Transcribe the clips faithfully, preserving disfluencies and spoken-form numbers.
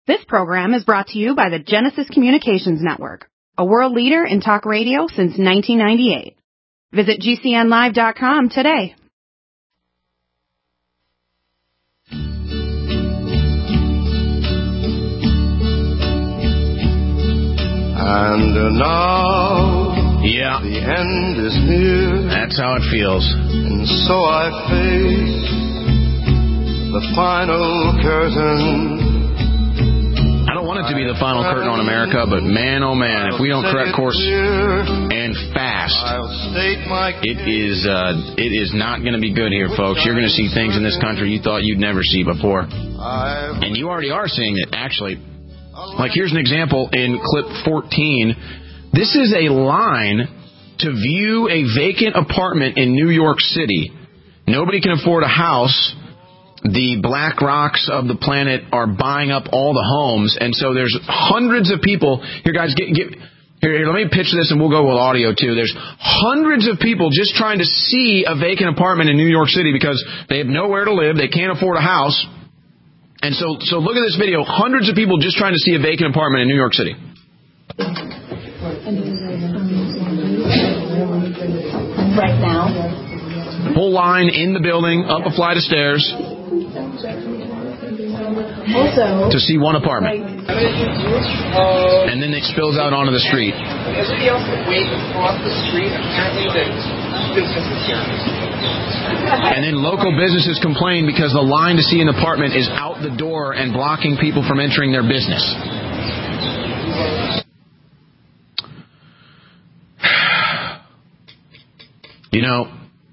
This program is brought to you by the Genesis Communications Network, a world leader in talk radio since nineteen ninety-eight. Visit G C N live dot com today. And now, yeah, the end is near. That's how it feels. And so I face the final curtain. I don't want it to be the final curtain on America, but man, oh man, if we don't correct course and fast, it is uh, it is not going to be good here, folks. You're going to see things in this country you thought you'd never see before. And you already are seeing it, actually. Like, here's an example in clip fourteen. This is a line to view a vacant apartment in New York City. Nobody can afford a house. The Black Rocks of the planet are buying up all the homes, and so there's hundreds of people. Here, guys, get, get here, here. Let me pitch this, and we'll go with audio too. There's hundreds of people just trying to see a vacant apartment in New York City because they have nowhere to live. They can't afford a house, and so so look at this video. Hundreds of people just trying to see a vacant apartment in New York City. Right now, whole line in the building, up a flight of stairs. Also, to see one apartment. And then it spills out onto the street. Everybody else can wait across the street. Apparently the business is here. And then local businesses complain because the line to see an apartment is out the door and blocking people from entering their business. You know,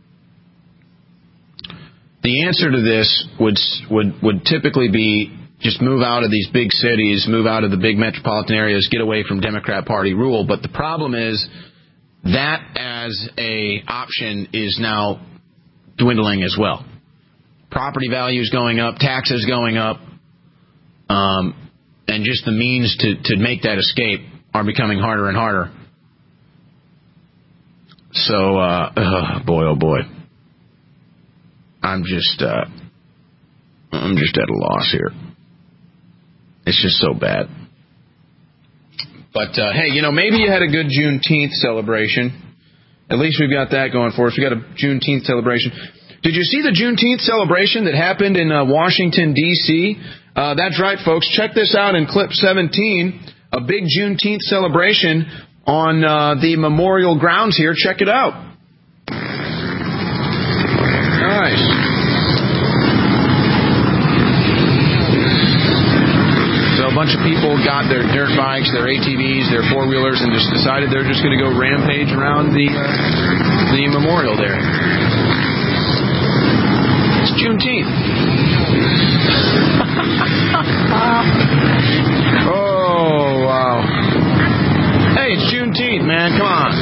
the answer to this would would would typically be just move out of these big cities, move out of the big metropolitan areas, get away from Democrat Party rule. But the problem is that as a option is now dwindling as well. Property values going up, taxes going up, um, and just the means to, to make that escape are becoming harder and harder. So, uh, oh boy, oh boy. I'm just, uh, I'm just at a loss here. It's just so bad. But, uh, hey, you know, maybe you had a good Juneteenth celebration. At least we've got that going for us. We got a Juneteenth celebration. Did you see the Juneteenth celebration that happened in uh, Washington, D C? Uh, that's right, folks. Check this out in clip seventeen. A big Juneteenth celebration on uh, the memorial grounds here. Check it out. Nice. So a bunch of people got their dirt bikes, their A T Vs, their four-wheelers, and just decided they're just going to go rampage around the uh, the memorial there. It's Juneteenth. Oh, wow. Hey, it's Juneteenth, man. Come on.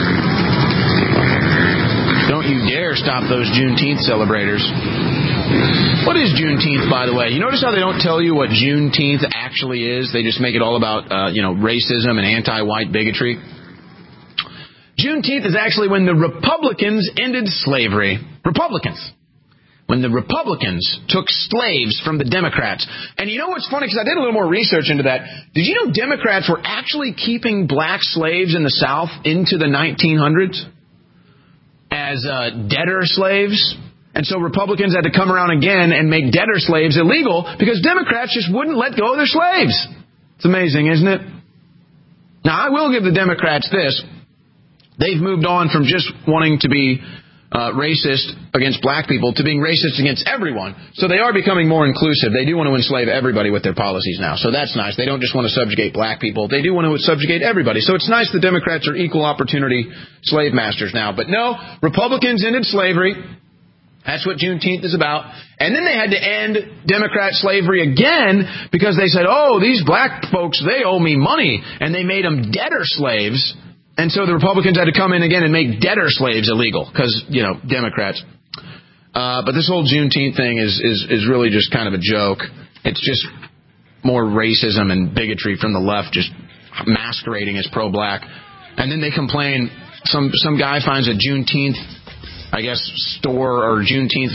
Don't you dare stop those Juneteenth celebrators. What is Juneteenth, by the way? You notice how they don't tell you what Juneteenth actually is? They just make it all about, uh, you know, racism and anti-white bigotry. Juneteenth is actually when the Republicans ended slavery. Republicans. When the Republicans took slaves from the Democrats. And you know what's funny? Because I did a little more research into that. Did you know Democrats were actually keeping black slaves in the South into the nineteen hundreds as uh, debtor slaves? And so Republicans had to come around again and make debtor slaves illegal because Democrats just wouldn't let go of their slaves. It's amazing, isn't it? Now, I will give the Democrats this. They've moved on from just wanting to be Uh, racist against black people to being racist against everyone. So they are becoming more inclusive. They do want to enslave everybody with their policies now. So that's nice. They don't just want to subjugate black people. They do want to subjugate everybody. So it's nice the Democrats are equal opportunity slave masters now. But no, Republicans ended slavery. That's what Juneteenth is about. And then they had to end Democrat slavery again because they said, oh, these black folks, they owe me money. And they made them debtor slaves. And so the Republicans had to come in again and make debtor slaves illegal because, you know, Democrats. Uh, but this whole Juneteenth thing is, is, is really just kind of a joke. It's just more racism and bigotry from the left just masquerading as pro-black. And then they complain, some some guy finds a Juneteenth, I guess, store or Juneteenth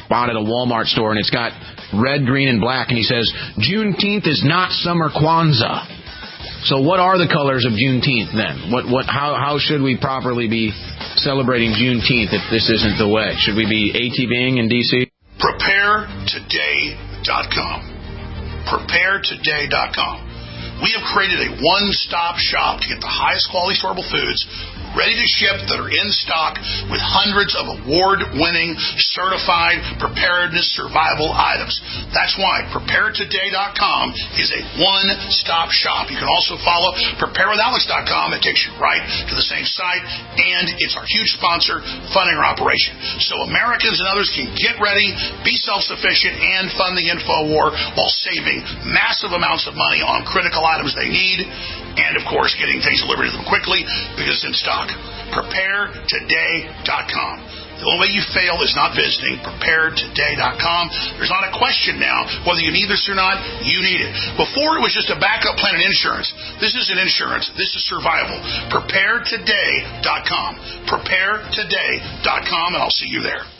spot at a Walmart store, and it's got red, green, and black, and he says, Juneteenth is not summer Kwanzaa. So what are the colors of Juneteenth then? What what how how should we properly be celebrating Juneteenth if this isn't the way? Should we be ATVing in D C? Prepare Today dot com. Prepare Today dot com. We have created a one-stop shop to get the highest quality storable foods ready to ship that are in stock with hundreds of award-winning, certified preparedness survival items. That's why Prepare Today dot com is a one-stop shop. You can also follow Prepare With Alex dot com. It takes you right to the same site, and it's our huge sponsor funding our operation. So Americans and others can get ready, be self-sufficient, and fund the info war while saving massive amounts of money on critical items they need, and, of course, getting things delivered to them quickly because it's in stock. Prepare Today dot com. The only way you fail is not visiting Prepare Today dot com. There's not a question now whether you need this or not. You need it. Before, it was just a backup plan in insurance. This isn't insurance. This is survival. Prepare Today dot com. Prepare Today dot com, and I'll see you there.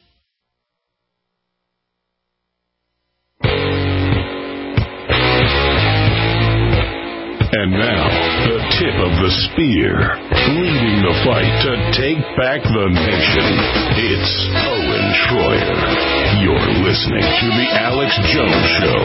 And now, the tip of the spear, leading the fight to take back the nation. It's Owen Schroyer. You're listening to The Alex Jones Show.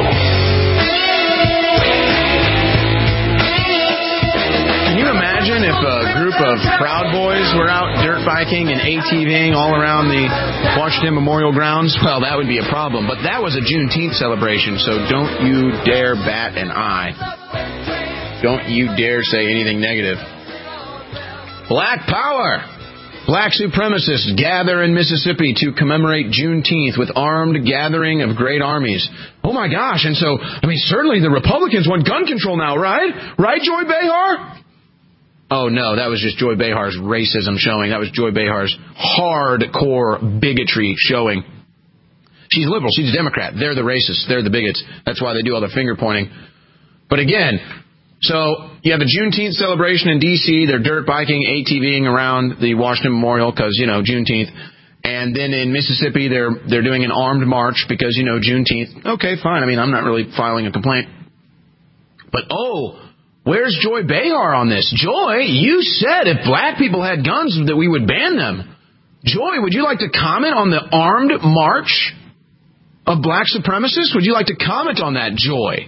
Can you imagine if a group of Proud Boys were out dirt biking and ATVing all around the Washington Memorial Grounds? Well, that would be a problem. But that was a Juneteenth celebration, so don't you dare bat an eye. Don't you dare say anything negative. Black Power! Black supremacists gather in Mississippi to commemorate Juneteenth with armed gathering of great armies. Oh my gosh, and so, I mean, certainly the Republicans want gun control now, right? Right, Joy Behar? Oh no, that was just Joy Behar's racism showing. That was Joy Behar's hardcore bigotry showing. She's liberal, she's a Democrat. They're the racists, they're the bigots. That's why they do all the finger pointing. But again, so you have a Juneteenth celebration in D C. They're dirt biking, ATVing around the Washington Memorial because, you know, Juneteenth. And then in Mississippi, they're they're doing an armed march because, you know, Juneteenth. Okay, fine. I mean, I'm not really filing a complaint. But, oh, where's Joy Behar on this? Joy, you said if black people had guns that we would ban them. Joy, would you like to comment on the armed march of black supremacists? Would you like to comment on that, Joy?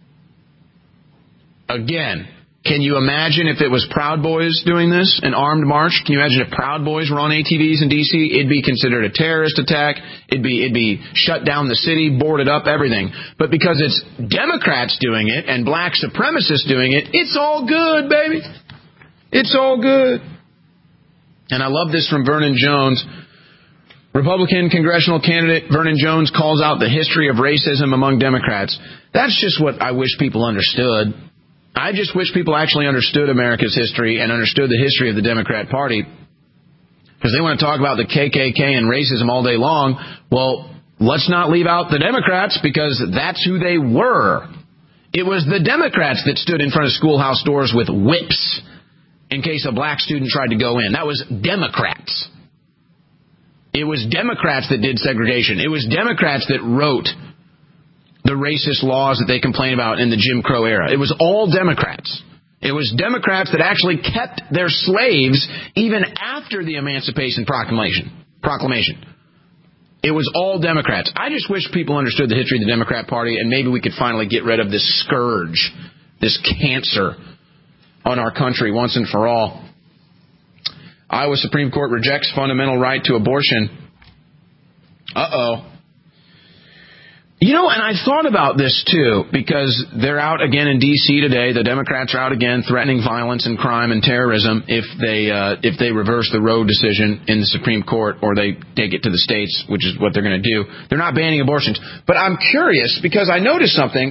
Again, can you imagine if it was Proud Boys doing this, an armed march? Can you imagine if Proud Boys were on A T Vs in D C? It'd be considered a terrorist attack. It'd be it'd be shut down the city, boarded up, everything. But because it's Democrats doing it and black supremacists doing it, it's all good, baby. It's all good. And I love this from Vernon Jones. Republican congressional candidate Vernon Jones calls out the history of racism among Democrats. That's just what I wish people understood. I just wish people actually understood America's history and understood the history of the Democrat Party. Because they want to talk about the K K K and racism all day long. Well, let's not leave out the Democrats because that's who they were. It was the Democrats that stood in front of schoolhouse doors with whips in case a black student tried to go in. That was Democrats. It was Democrats that did segregation. It was Democrats that wrote the racist laws that they complain about in the Jim Crow era. It was all Democrats. It was Democrats that actually kept their slaves even after the Emancipation Proclamation. Proclamation. It was all Democrats. I just wish people understood the history of the Democrat Party, and maybe we could finally get rid of this scourge, this cancer on our country once and for all. Iowa Supreme Court rejects fundamental right to abortion. Uh-oh. You know, and I thought about this, too, because they're out again in D C today. The Democrats are out again threatening violence and crime and terrorism if they uh, if they reverse the Roe decision in the Supreme Court or they take it to the states, which is what they're going to do. They're not banning abortions. But I'm curious because I noticed something.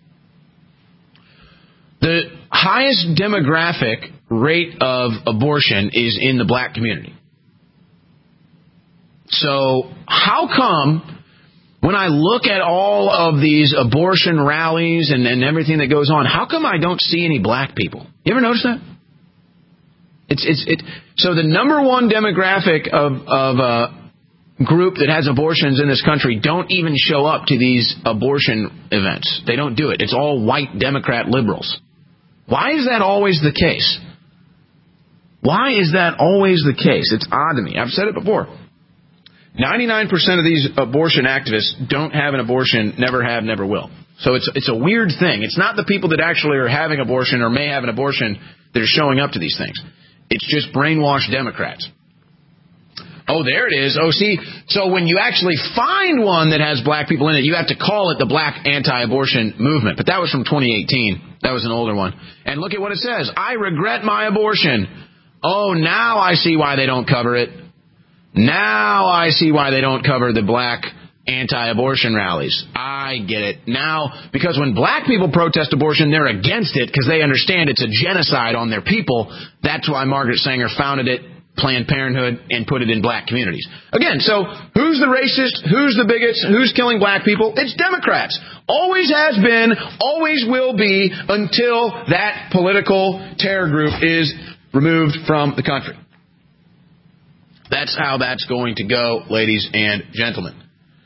The highest demographic rate of abortion is in the black community. So how come when I look at all of these abortion rallies and, and everything that goes on, how come I don't see any black people? You ever notice that? It's it's it. So the number one demographic of of uh, group that has abortions in this country don't even show up to these abortion events. They don't do it. It's all white Democrat liberals. Why is that always the case? Why is that always the case? It's odd to me. I've said it before. ninety-nine percent of these abortion activists don't have an abortion, never have, never will. So it's it's a weird thing. It's not the people that actually are having abortion or may have an abortion that are showing up to these things. It's just brainwashed Democrats. Oh, there it is. Oh, see, so when you actually find one that has black people in it, you have to call it the Black Anti-Abortion Movement. But that was from twenty eighteen. That was an older one. And look at what it says. I regret my abortion. Oh, now I see why they don't cover it. Now I see why they don't cover the black anti-abortion rallies. I get it. Now, because when black people protest abortion, they're against it because they understand it's a genocide on their people. That's why Margaret Sanger founded it, Planned Parenthood, and put it in black communities. Again, so who's the racist? Who's the bigots? Who's killing black people? It's Democrats. Always has been, always will be, until that political terror group is removed from the country. That's how that's going to go, ladies and gentlemen.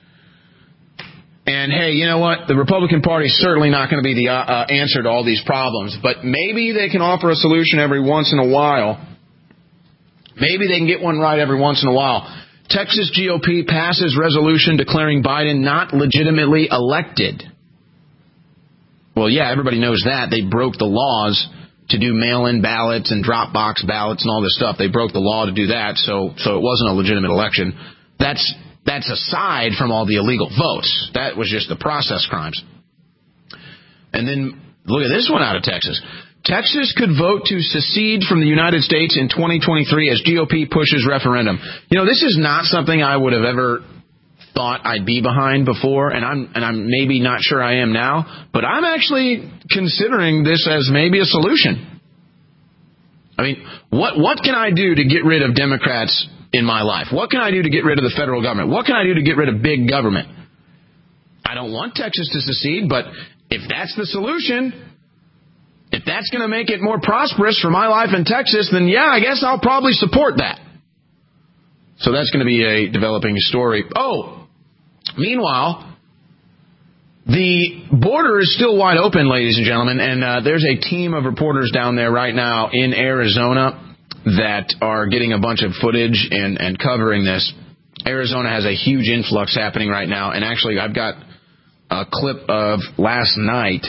And hey, you know what? The Republican Party is certainly not going to be the uh, uh, answer to all these problems, but maybe they can offer a solution every once in a while. Maybe they can get one right every once in a while. Texas G O P passes resolution declaring Biden not legitimately elected. Well, yeah, everybody knows that. They broke the laws to do mail-in ballots and drop box ballots and all this stuff. They broke the law to do that, so so it wasn't a legitimate election. That's that's aside from all the illegal votes. That was just the process crimes. And then look at this one out of Texas. Texas could vote to secede from the United States in twenty twenty-three as G O P pushes referendum. You know, this is not something I would have ever thought I'd be behind before, and I'm and I'm maybe not sure I am now, but I'm actually considering this as maybe a solution. I mean, what what can I do to get rid of Democrats in my life? What can I do to get rid of the federal government? What can I do to get rid of big government? I don't want Texas to secede, but if that's the solution, if that's going to make it more prosperous for my life in Texas, then yeah, I guess I'll probably support that. So that's going to be a developing story. Oh, meanwhile, the border is still wide open, ladies and gentlemen, and uh, there's a team of reporters down there right now in Arizona that are getting a bunch of footage and, and covering this. Arizona has a huge influx happening right now, and actually I've got a clip of last night.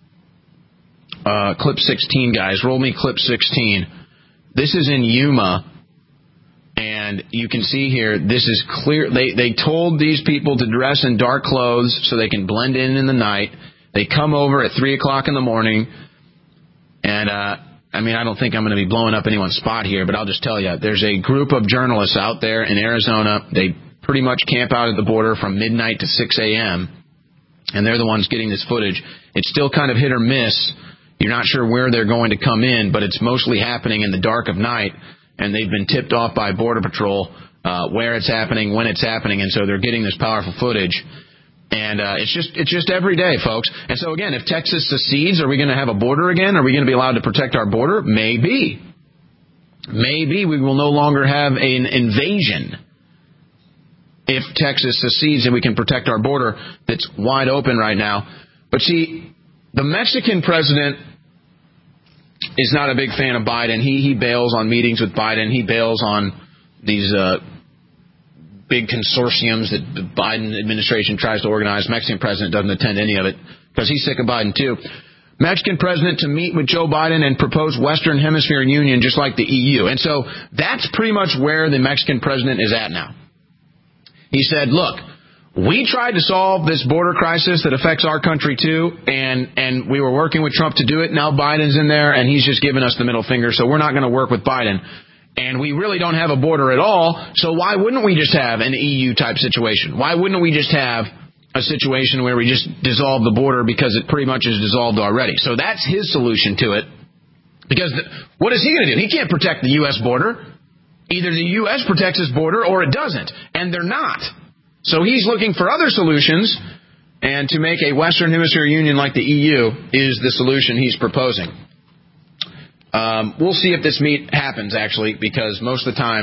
Uh, clip sixteen, guys. Roll me clip sixteen. This is in Yuma, and you can see here, this is clear. They they told these people to dress in dark clothes so they can blend in in the night. They come over at three o'clock in the morning, and uh, I mean, I don't think I'm going to be blowing up anyone's spot here, but I'll just tell you, there's a group of journalists out there in Arizona. They pretty much camp out at the border from midnight to six a.m., and they're the ones getting this footage. It's still kind of hit or miss. You're not sure where they're going to come in, but it's mostly happening in the dark of night, and they've been tipped off by Border Patrol uh, where it's happening, when it's happening, and so they're getting this powerful footage. And uh, it's just it's just every day, folks. And so, again, if Texas secedes, are we going to have a border again? Are we going to be allowed to protect our border? Maybe. Maybe we will no longer have an invasion if Texas secedes and we can protect our border that's wide open right now. But, see, the Mexican president is not a big fan of Biden. He he bails on meetings with Biden. He bails on these uh, big consortiums that the Biden administration tries to organize. Mexican president doesn't attend any of it because he's sick of Biden too. Mexican president to meet with Joe Biden and propose Western Hemisphere union just like the E U. And so that's pretty much where the Mexican president is at now. He said, look, we tried to solve this border crisis that affects our country, too, and, and we were working with Trump to do it. Now Biden's in there, and he's just giving us the middle finger, so we're not going to work with Biden. And we really don't have a border at all, so why wouldn't we just have an E U-type situation? Why wouldn't we just have a situation where we just dissolve the border because it pretty much is dissolved already? So that's his solution to it. Because the, what is he going to do? He can't protect the U S border. Either the U S protects his border or it doesn't, and they're not. So he's looking for other solutions, and to make a Western Hemisphere union like the E U is the solution he's proposing. Um, we'll see if this meet happens, actually, because most of the time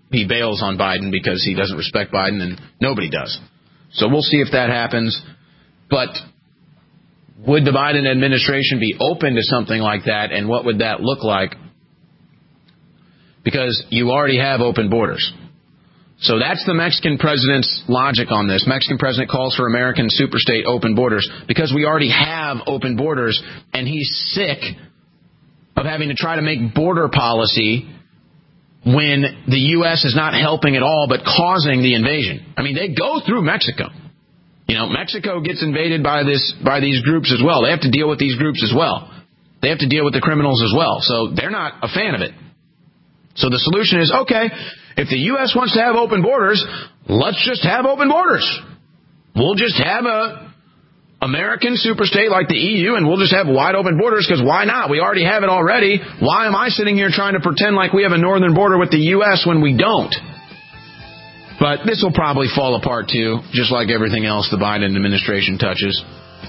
he bails on Biden because he doesn't respect Biden, and nobody does. So we'll see if that happens. But would the Biden administration be open to something like that, and what would that look like? Because you already have open borders. So that's the Mexican president's logic on this. Mexican president calls for American superstate open borders because we already have open borders, and he's sick of having to try to make border policy when the U S is not helping at all but causing the invasion. I mean, they go through Mexico. You know, Mexico gets invaded by this by these groups as well. They have to deal with these groups as well. They have to deal with the criminals as well. So they're not a fan of it. So the solution is, okay, if the U S wants to have open borders, let's just have open borders. We'll just have a American superstate like the E U, and we'll just have wide open borders, because why not? We already have it already. Why am I sitting here trying to pretend like we have a northern border with the U S when we don't? But this will probably fall apart, too, just like everything else the Biden administration touches.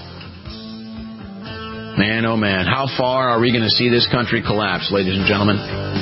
Man, oh, man, how far are we going to see this country collapse, ladies and gentlemen?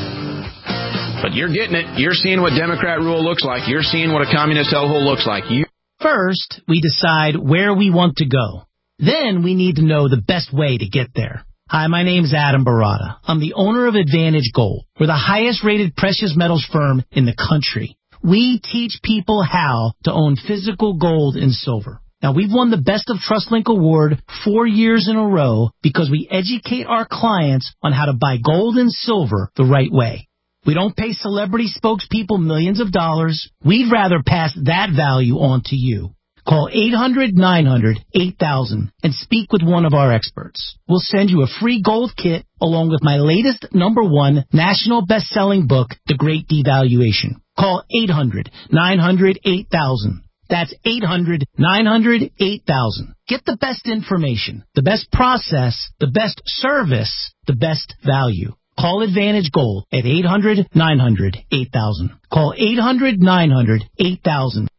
But you're getting it. You're seeing what Democrat rule looks like. You're seeing what a communist hellhole looks like. You- First, we decide where we want to go. Then we need to know the best way to get there. Hi, my name's Adam Barada. I'm the owner of Advantage Gold. We're the highest-rated precious metals firm in the country. We teach people how to own physical gold and silver. Now, we've won the Best of TrustLink Award four years in a row because we educate our clients on how to buy gold and silver the right way. We don't pay celebrity spokespeople millions of dollars. We'd rather pass that value on to you. Call eight hundred nine hundred eight thousand and speak with one of our experts. We'll send you a free gold kit along with my latest number one national best-selling book, The Great Devaluation. Call eight hundred nine hundred eight thousand. That's eight hundred nine hundred eight thousand. Get the best information, the best process, the best service, the best value. Call Advantage Gold at eight hundred nine hundred eight thousand. Call eight hundred nine hundred eight thousand.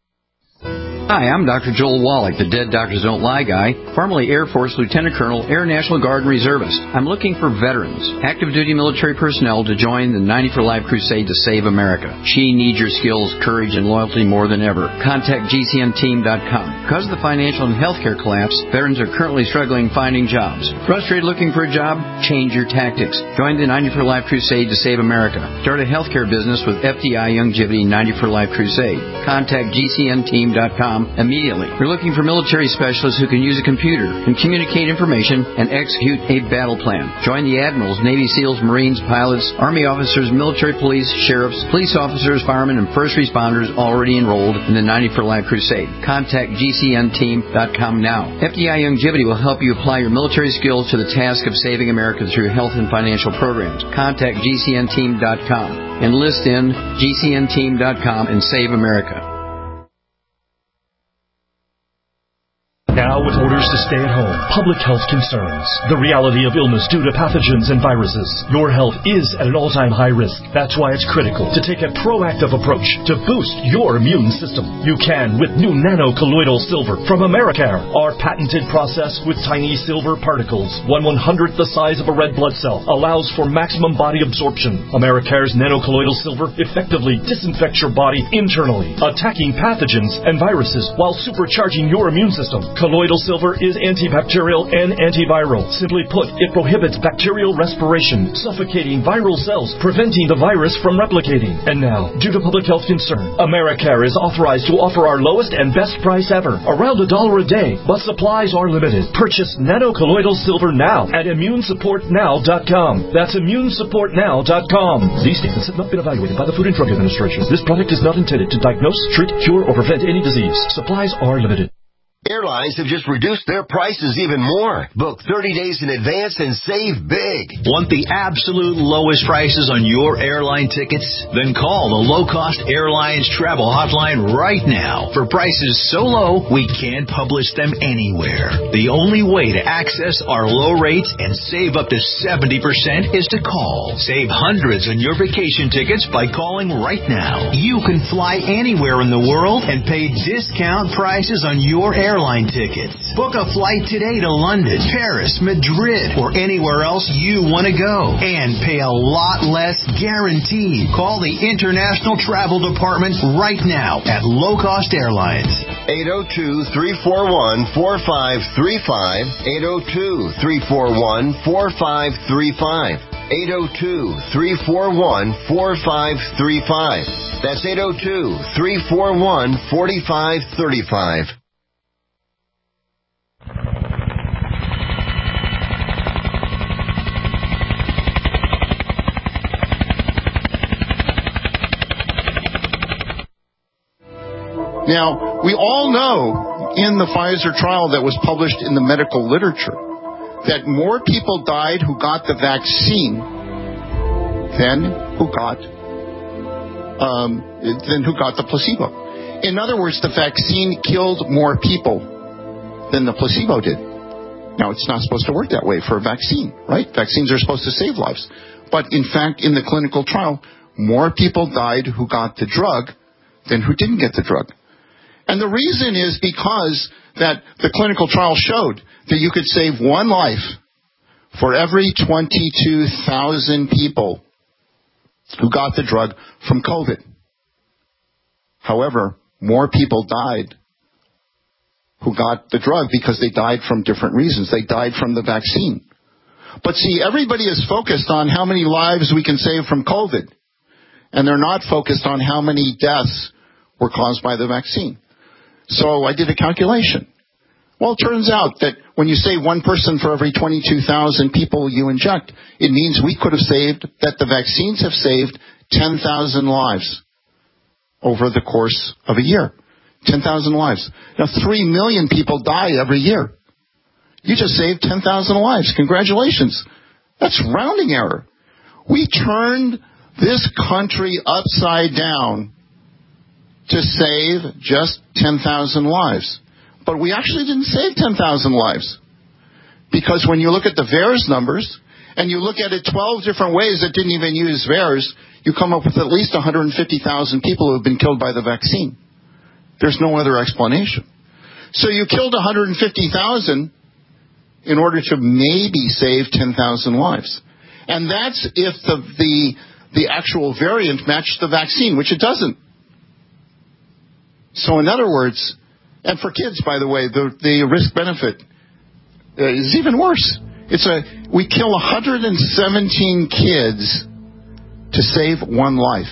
Hi, I'm Doctor Joel Wallach, the Dead Doctors Don't Lie guy, formerly Air Force Lieutenant Colonel, Air National Guard and Reservist. I'm looking for veterans, active duty military personnel to join the ninety for Life crusade to save America. She needs your skills, courage, and loyalty more than ever. Contact G C N team dot com. Because of the financial and healthcare collapse, veterans are currently struggling finding jobs. Frustrated looking for a job? Change your tactics. Join the ninety for Life crusade to save America. Start a healthcare business with F D I Youngevity ninety for Life crusade. Contact G C N team dot com immediately. We're looking for military specialists who can use a computer and communicate information and execute a battle plan. Join the admirals, Navy SEALs, Marines, pilots, Army officers, military police, sheriffs, police officers, firemen, and first responders already enrolled in the ninety for Life crusade. Contact G C N team dot com now. F D I Youngevity will help you apply your military skills to the task of saving America through health and financial programs. Contact G C N team dot com. Enlist in G C N team dot com and save America. Now with orders to stay at home, public health concerns, the reality of illness due to pathogens and viruses, your health is at an all-time high risk. That's why it's critical to take a proactive approach to boost your immune system. You can with new nano-colloidal silver from Americare. Our patented process with tiny silver particles, one one-hundredth the size of a red blood cell, allows for maximum body absorption. Americare's nano-colloidal silver effectively disinfects your body internally, attacking pathogens and viruses while supercharging your immune system. Colloidal silver is antibacterial and antiviral. Simply put, it prohibits bacterial respiration, suffocating viral cells, preventing the virus from replicating. And now, due to public health concern, Americare is authorized to offer our lowest and best price ever, around a dollar a day, but supplies are limited. Purchase nano-colloidal silver now at immune support now dot com. That's immune support now dot com. These statements have not been evaluated by the Food and Drug Administration. This product is not intended to diagnose, treat, cure, or prevent any disease. Supplies are limited. Airlines have just reduced their prices even more. Book thirty days in advance and save big. Want the absolute lowest prices on your airline tickets? Then call the Low Cost Airlines Travel Hotline right now. For prices so low, we can't publish them anywhere. The only way to access our low rates and save up to seventy percent is to call. Save hundreds on your vacation tickets by calling right now. You can fly anywhere in the world and pay discount prices on your airline airline tickets. Book a flight today to London, Paris, Madrid, or anywhere else you want to go. And pay a lot less guaranteed. Call the International Travel Department right now at Low Cost Airlines. eight oh two, three four one, four five three five. eight oh two, three four one, four five three five. eight oh two, three four one, four five three five. That's eight oh two, three four one, four five three five. Now, we all know in the Pfizer trial that was published in the medical literature that more people died who got the vaccine than who got um, than who got the placebo. In other words, the vaccine killed more people than the placebo did. Now, it's not supposed to work that way for a vaccine, right? Vaccines are supposed to save lives. But in fact, in the clinical trial, more people died who got the drug than who didn't get the drug. And the reason is because that the clinical trial showed that you could save one life for every twenty-two thousand people who got the drug from COVID. However, more people died who got the drug because they died from different reasons. They died from the vaccine. But see, everybody is focused on how many lives we can save from COVID, and they're not focused on how many deaths were caused by the vaccine. So I did a calculation. Well, it turns out that when you save one person for every twenty-two thousand people you inject, it means we could have saved, that the vaccines have saved ten thousand lives over the course of a year. ten thousand lives. Now, three million people die every year. You just saved ten thousand lives. Congratulations. That's rounding error. We turned this country upside down to save just ten thousand lives. But we actually didn't save ten thousand lives. Because when you look at the VAERS numbers, and you look at it twelve different ways that didn't even use VAERS, you come up with at least one hundred fifty thousand people who have been killed by the vaccine. There's no other explanation. So you killed one hundred fifty thousand in order to maybe save ten thousand lives. And that's if the, the, the actual variant matched the vaccine, which it doesn't. So in other words, and for kids, by the way, the, the risk-benefit is even worse. It's a we kill one hundred seventeen kids to save one life.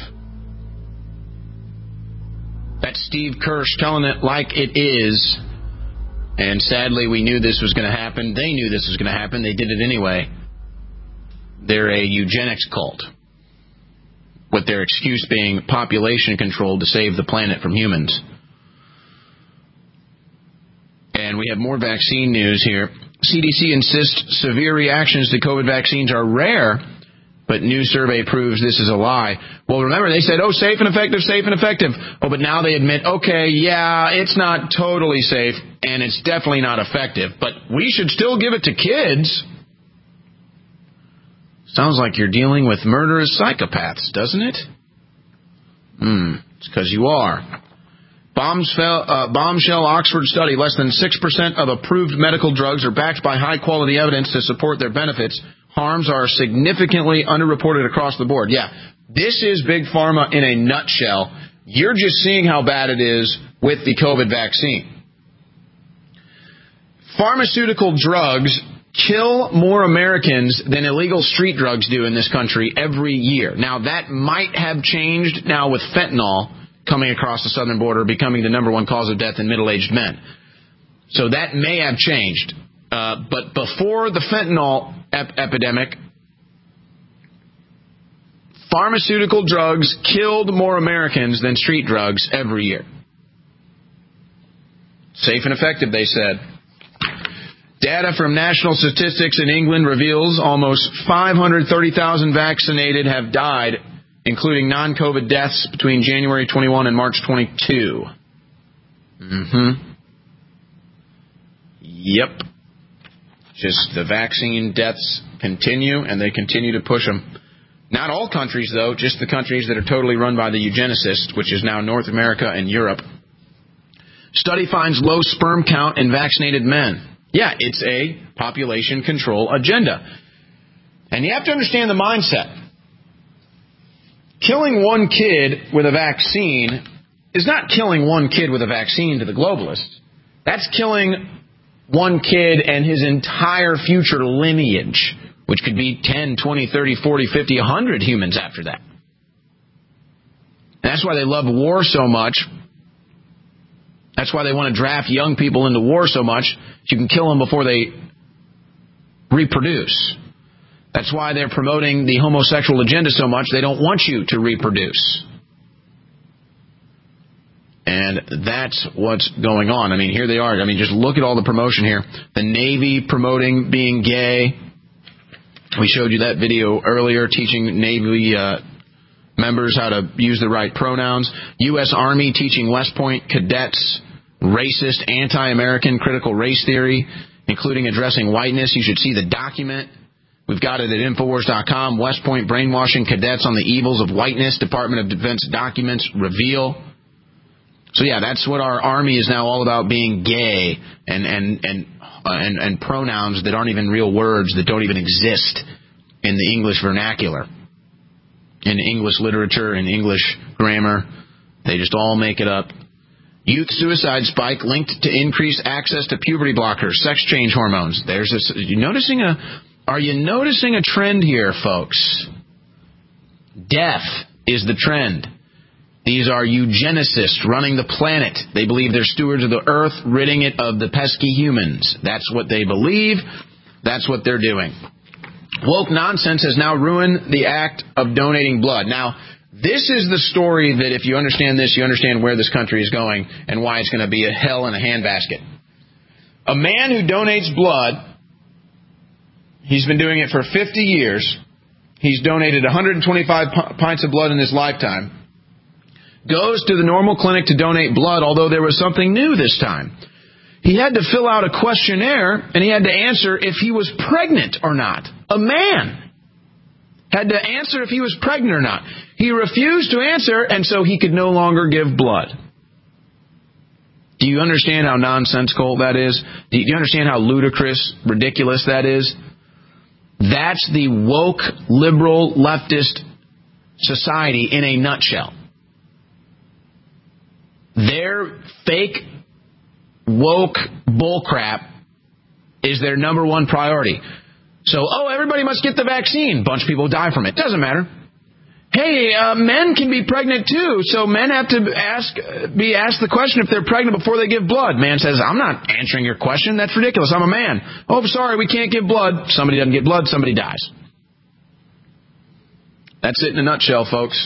That's Steve Kirsch telling it like it is. And sadly, we knew this was going to happen. They knew this was going to happen. They did it anyway. They're a eugenics cult, with their excuse being population control to save the planet from humans. And we have more vaccine news here. C D C insists severe reactions to COVID vaccines are rare, but new survey proves this is a lie. Well, remember, they said, oh, safe and effective, safe and effective. Oh, but now they admit, okay, yeah, it's not totally safe, and it's definitely not effective, but we should still give it to kids. Sounds like you're dealing with murderous psychopaths, doesn't it? Hmm, it's because you are. Bombshell, uh, bombshell Oxford study, less than six percent of approved medical drugs are backed by high-quality evidence to support their benefits. Harms are significantly underreported across the board. Yeah, this is Big Pharma in a nutshell. You're just seeing how bad it is with the COVID vaccine. Pharmaceutical drugs kill more Americans than illegal street drugs do in this country every year. Now, that might have changed now with fentanyl coming across the southern border, becoming the number one cause of death in middle-aged men. So that may have changed. Uh, but before the fentanyl ep- epidemic, pharmaceutical drugs killed more Americans than street drugs every year. Safe and effective, they said. Data from national statistics in England reveals almost five hundred thirty thousand vaccinated have died, including non-COVID deaths between January twenty-first and March twenty-second. Mm-hmm. Yep. Just the vaccine deaths continue, and they continue to push them. Not all countries, though, just the countries that are totally run by the eugenicists, which is now North America and Europe. Study finds low sperm count in vaccinated men. Yeah, it's a population control agenda. And you have to understand the mindset. Killing one kid with a vaccine is not killing one kid with a vaccine to the globalists. That's killing one kid and his entire future lineage, which could be ten, twenty, thirty, forty, fifty, one hundred humans after that. And that's why they love war so much. That's why they want to draft young people into war so much. You can kill them before they reproduce. That's why they're promoting the homosexual agenda so much. They don't want you to reproduce. And that's what's going on. I mean, here they are. I mean, just look at all the promotion here. The Navy promoting being gay. We showed you that video earlier, teaching Navy uh, members how to use the right pronouns. U S Army teaching West Point cadets racist, anti-American critical race theory, including addressing whiteness. You should see the document. We've got it at Infowars dot com. West Point brainwashing cadets on the evils of whiteness. Department of Defense documents reveal. So yeah, that's what our Army is now all about, being gay and and and uh, and, and pronouns that aren't even real words, that don't even exist in the English vernacular, in English literature, in English grammar. They just all make it up. Youth suicide spike linked to increased access to puberty blockers, sex change hormones. There's a, you noticing a are you noticing a trend here, folks? Death is the trend. These are eugenicists running the planet. They believe they're stewards of the earth, ridding it of the pesky humans. That's what they believe. That's what they're doing. Woke nonsense has now ruined the act of donating blood. Now, this is the story that if you understand this, you understand where this country is going and why it's going to be a hell in a handbasket. A man who donates blood, he's been doing it for fifty years. He's donated one hundred twenty-five pints of blood in his lifetime. Goes to the normal clinic to donate blood, although there was something new this time. He had to fill out a questionnaire, and he had to answer if he was pregnant or not. A man had to answer if he was pregnant or not. He refused to answer, and so he could no longer give blood. Do you understand how nonsensical that is? Do you understand how ludicrous, ridiculous that is? That's the woke, liberal, leftist society in a nutshell. Their fake, woke bullcrap is their number one priority. So, oh, everybody must get the vaccine. Bunch of people die from it. Doesn't matter. Hey, uh, men can be pregnant too, so men have to ask, be asked the question if they're pregnant before they give blood. Man says, I'm not answering your question. That's ridiculous. I'm a man. Oh, sorry, we can't give blood. Somebody doesn't get blood, somebody dies. That's it in a nutshell, folks.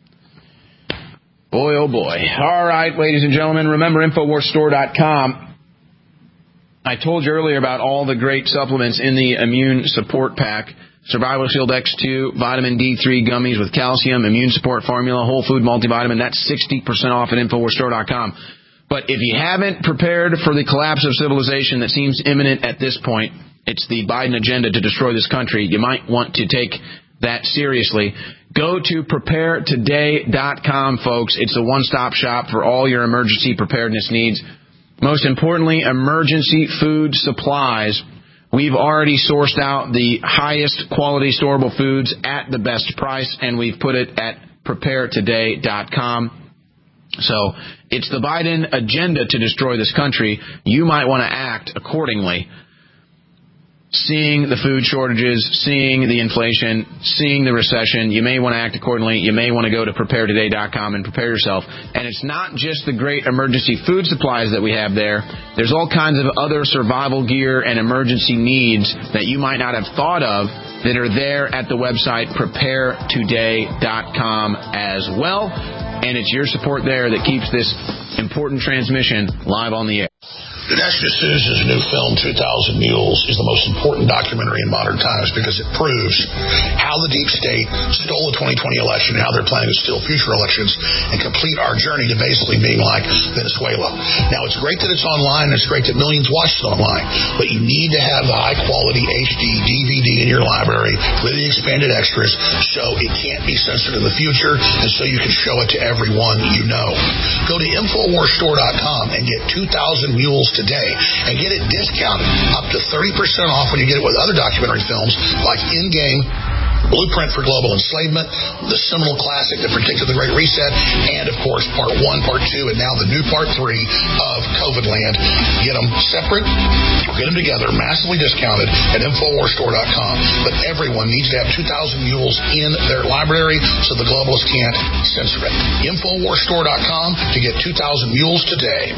Boy, oh boy. All right, ladies and gentlemen, remember Infowars Store dot com. I told you earlier about all the great supplements in the Immune Support Pack. Survival Shield X two, Vitamin D three gummies with calcium, Immune Support Formula, Whole Food Multivitamin. That's sixty percent off at Infowars Store dot com. But if you haven't prepared for the collapse of civilization that seems imminent at this point, it's the Biden agenda to destroy this country, you might want to take that seriously. Go to prepare today dot com, folks. It's a one-stop shop for all your emergency preparedness needs. Most importantly, emergency food supplies. We've already sourced out the highest quality storable foods at the best price, and we've put it at prepare today dot com. So it's the Biden agenda to destroy this country. You might want to act accordingly. Seeing the food shortages, seeing the inflation, seeing the recession, you may want to act accordingly. You may want to go to prepare today dot com and prepare yourself. And it's not just the great emergency food supplies that we have there. There's all kinds of other survival gear and emergency needs that you might not have thought of that are there at the website prepare today dot com as well. And it's your support there that keeps this important transmission live on the air. Dinesh D'Souza's new film, two thousand Mules, is the most important documentary in modern times because it proves how the deep state stole the twenty twenty election and how they're planning to steal future elections and complete our journey to basically being like Venezuela. Now, it's great that it's online and it's great that millions watch it online, but you need to have the high-quality H D D V D in your library with the expanded extras so it can't be censored in the future and so you can show it to everyone you know. Go to Infowars Store dot com and get two thousand Mules today and get it discounted up to thirty percent off when you get it with other documentary films like In Game, Blueprint for Global Enslavement, the seminal classic that predicted the Great Reset, and, of course, Part one, Part two, and now the new Part three of COVID Land. Get them separate or get them together, massively discounted at Infowars Store dot com. But everyone needs to have two thousand Mules in their library so the globalists can't censor it. Infowars Store dot com to get two thousand Mules today.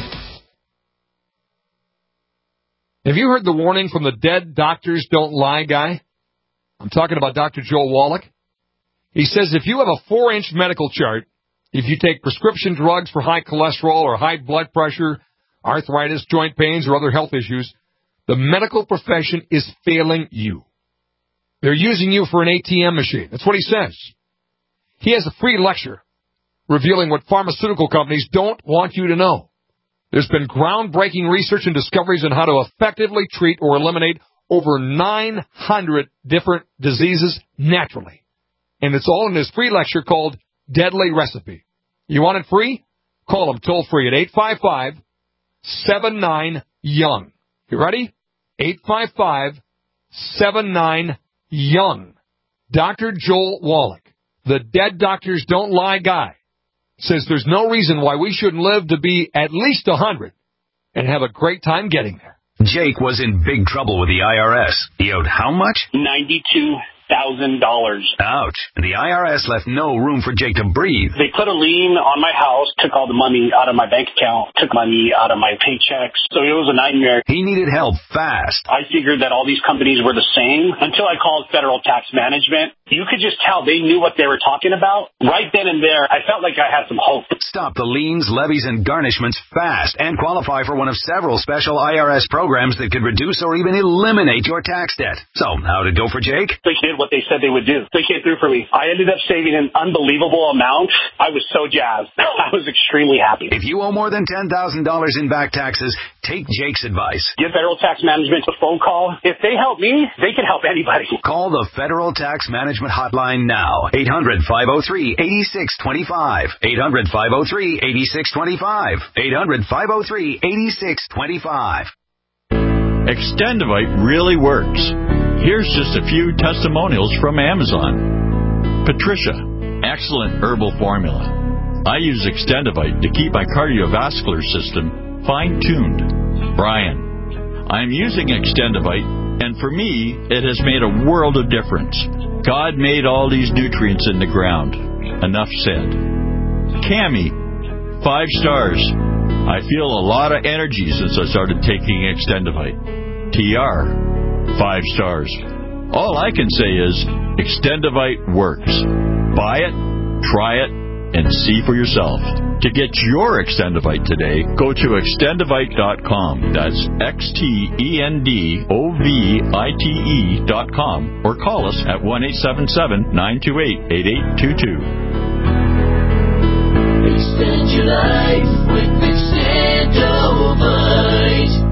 Have you heard the warning from the Dead Doctors Don't Lie guy? I'm talking about Doctor Joel Wallach. He says if you have a four-inch medical chart, if you take prescription drugs for high cholesterol or high blood pressure, arthritis, joint pains, or other health issues, the medical profession is failing you. They're using you for an A T M machine. That's what he says. He has a free lecture revealing what pharmaceutical companies don't want you to know. There's been groundbreaking research and discoveries on how to effectively treat or eliminate over nine hundred different diseases naturally. And it's all in this free lecture called Deadly Recipe. You want it free? Call them toll free at eight five five, seven nine, young. You ready? eight five five, seven nine, young. Doctor Joel Wallach, the Dead Doctors Don't Lie guy, says there's no reason why we shouldn't live to be at least one hundred and have a great time getting there. Jake was in big trouble with the I R S. He owed how much? ninety-two thousand dollars. Ouch. And the I R S left no room for Jake to breathe. They put a lien on my house, took all the money out of my bank account, took money out of my paychecks. So it was a nightmare. He needed help fast. I figured that all these companies were the same until I called Federal Tax Management. You could just tell they knew what they were talking about. Right then and there, I felt like I had some hope. Stop the liens, levies, and garnishments fast and qualify for one of several special I R S programs that could reduce or even eliminate your tax debt. So, how'd it go for Jake? They did what they said they would do. They came through for me. I ended up saving an unbelievable amount. I was so jazzed. I was extremely happy. If you owe more than ten thousand dollars in back taxes, take Jake's advice. Give Federal Tax Management a phone call. If they help me, they can help anybody. Call the Federal Tax Management Hotline now. eight hundred, five oh three, eight six two five. eight hundred, five oh three, eight six two five. eight hundred, five oh three, eight six two five. Extendivite really works. Here's just a few testimonials from Amazon. Patricia, excellent herbal formula. I use Extendivite to keep my cardiovascular system fine-tuned. Brian, I'm using Extendivite, and for me, it has made a world of difference. God made all these nutrients in the ground. Enough said. Cammie, five stars. I feel a lot of energy since I started taking Extendivite. T R, five stars. All I can say is Extendivite works. Buy it, try it, and see for yourself. To get your Extendivite today, go to extendivite dot com. That's X T E N D O V I T E dot com or call us at one eight seven seven, nine two eight, eight eight two two. Extend your life with Extendivite.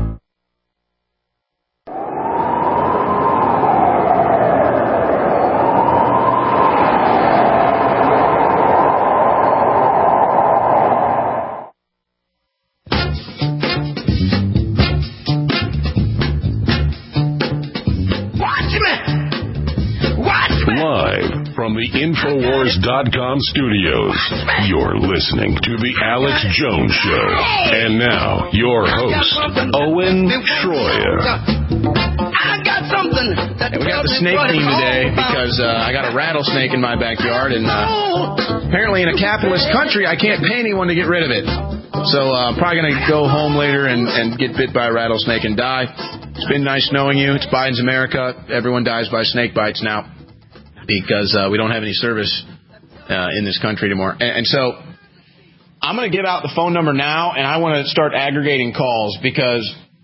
From the Infowars dot com studios, you're listening to The Alex Jones Show. And now, your host, Owen Schroyer. I got something. And we got the snake theme today because uh, I got a rattlesnake in my backyard, and uh, apparently in a capitalist country, I can't pay anyone to get rid of it. So uh, I'm probably going to go home later and, and get bit by a rattlesnake and die. It's been nice knowing you. It's Biden's America. Everyone dies by snake bites now, because uh, we don't have any service uh, in this country anymore. And, and so I'm going to give out the phone number now, and I want to start aggregating calls because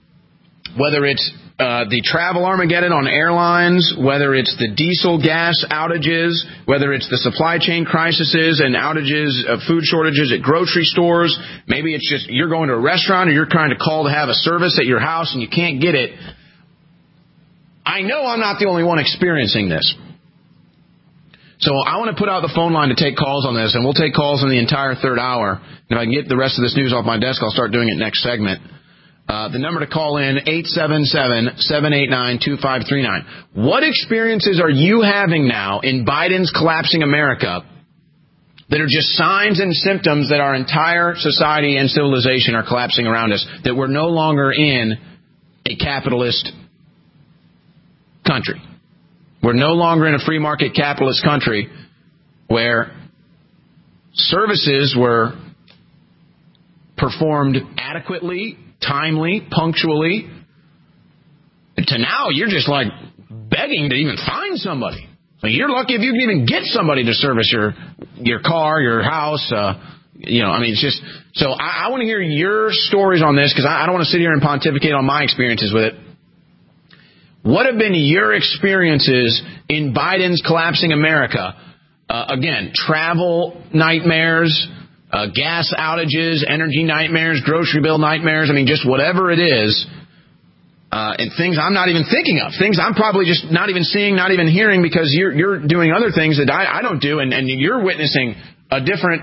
whether it's uh, the travel Armageddon on airlines, whether it's the diesel gas outages, whether it's the supply chain crises and outages of food shortages at grocery stores, maybe it's just you're going to a restaurant or you're trying to call to have a service at your house and you can't get it. I know I'm not the only one experiencing this. So I want to put out the phone line to take calls on this, and we'll take calls in the entire third hour. And if I can get the rest of this news off my desk, I'll start doing it next segment. Uh, the number to call in, eight seven seven, seven eight nine, two five three nine. What experiences are you having now in Biden's collapsing America that are just signs and symptoms that our entire society and civilization are collapsing around us, that we're no longer in a capitalist country? We're no longer in a free market capitalist country where services were performed adequately, timely, punctually, to now you're just like begging to even find somebody. So you're lucky if you can even get somebody to service your your car, your house. Uh, you know, I mean, it's just so I, I want to hear your stories on this because I, I don't want to sit here and pontificate on my experiences with it. What have been your experiences in Biden's collapsing America? Uh, again, travel nightmares, uh, gas outages, energy nightmares, grocery bill nightmares. I mean, just whatever it is. Uh, and things I'm not even thinking of. Things I'm probably just not even seeing, not even hearing because you're, you're doing other things that I, I don't do. And, and you're witnessing a different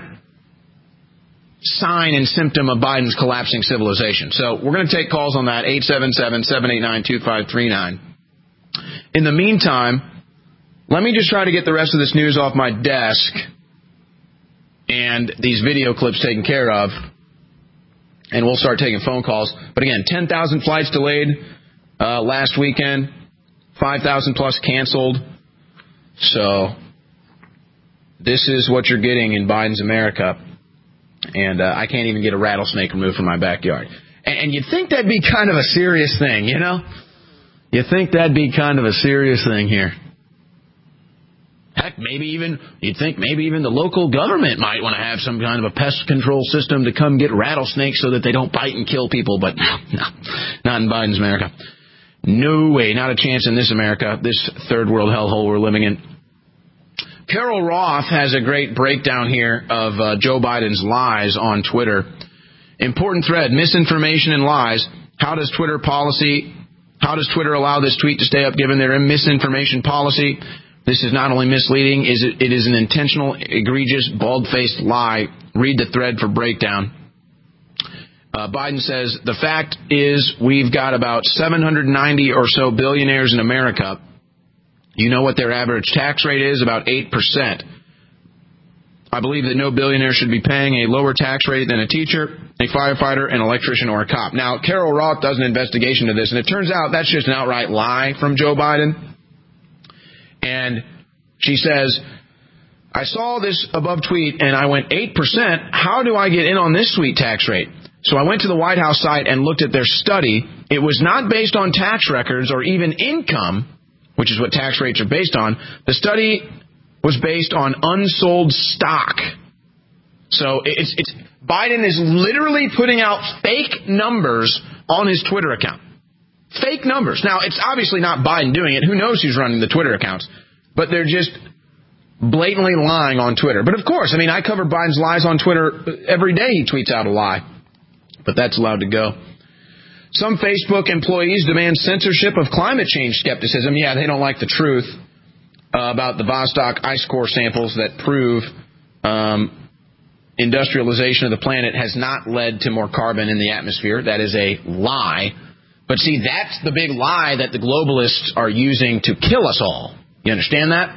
sign and symptom of Biden's collapsing civilization. So we're going to take calls on that, eight seven seven, seven eight nine, two five three nine. In the meantime, let me just try to get the rest of this news off my desk and these video clips taken care of, and we'll start taking phone calls. But again, ten thousand flights delayed uh, last weekend, five thousand plus canceled. So this is what you're getting in Biden's America, and uh, I can't even get a rattlesnake removed from my backyard. And, and you'd think that'd be kind of a serious thing, you know? You think that'd be kind of a serious thing here. Heck, maybe even, you'd think maybe even the local government might want to have some kind of a pest control system to come get rattlesnakes so that they don't bite and kill people. But no, no, not in Biden's America. No way, not a chance in this America, this third world hellhole we're living in. Carol Roth has a great breakdown here of uh, Joe Biden's lies on Twitter. Important thread, misinformation and lies. How does Twitter policy... How does Twitter allow this tweet to stay up given their misinformation policy? This is not only misleading, it is an intentional, egregious, bald-faced lie. Read the thread for breakdown. Uh, Biden says, the fact is we've got about seven hundred ninety or so billionaires in America. You know what their average tax rate is? About eight percent. I believe that no billionaire should be paying a lower tax rate than a teacher, a firefighter, an electrician, or a cop. Now, Carol Roth does an investigation of this, and it turns out that's just an outright lie from Joe Biden. And she says, I saw this above tweet, and I went, eight percent? How do I get in on this sweet tax rate? So I went to the White House site and looked at their study. It was not based on tax records or even income, which is what tax rates are based on. The study was based on unsold stock. So it's, it's Biden is literally putting out fake numbers on his Twitter account. Fake numbers. Now, it's obviously not Biden doing it. Who knows who's running the Twitter accounts? But they're just blatantly lying on Twitter. But of course, I mean, I cover Biden's lies on Twitter every day. He tweets out a lie. But that's allowed to go. Some Facebook employees demand censorship of climate change skepticism. Yeah, they don't like the truth uh, about the Vostok ice core samples that prove um, industrialization of the planet has not led to more carbon in the atmosphere. That is a lie. But see, that's the big lie that the globalists are using to kill us all. You understand that?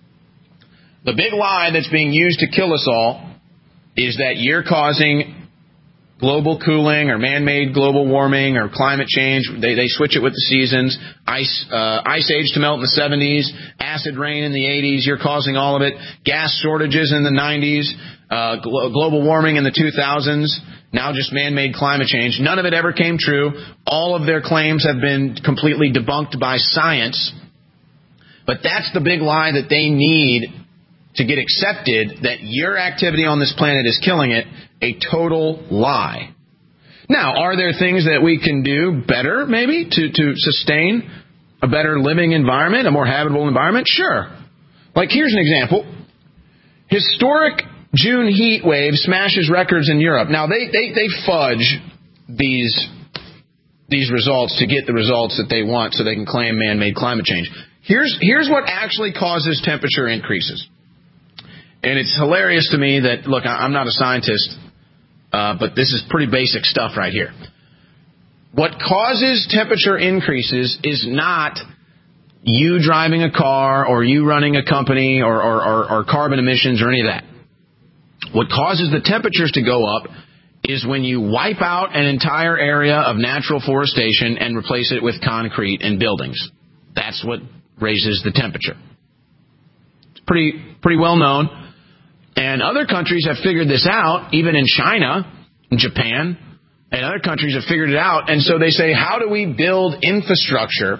The big lie that's being used to kill us all is that you're causing global cooling or man-made global warming or climate change. They, they switch it with the seasons. Ice, uh, ice age to melt in the seventies, acid rain in the eighties. You're causing all of it. Gas shortages in the nineties, uh, glo- global warming in the two thousands. Now just man-made climate change. None of it ever came true. All of their claims have been completely debunked by science. But that's the big lie that they need to get accepted, that your activity on this planet is killing it. A total lie. Now, are there things that we can do better, maybe, to, to sustain a better living environment, a more habitable environment? Sure. Like, here's an example. Historic June heat wave smashes records in Europe. Now, they, they, they fudge these, these results to get the results that they want so they can claim man-made climate change. Here's, here's what actually causes temperature increases. And it's hilarious to me that, look, I'm not a scientist, uh, but this is pretty basic stuff right here. What causes temperature increases is not you driving a car or you running a company or, or, or, or carbon emissions or any of that. What causes the temperatures to go up is when you wipe out an entire area of natural forestation and replace it with concrete and buildings. That's what raises the temperature. It's pretty, pretty well known. And other countries have figured this out, even in China, in Japan, and other countries have figured it out. And so they say, how do we build infrastructure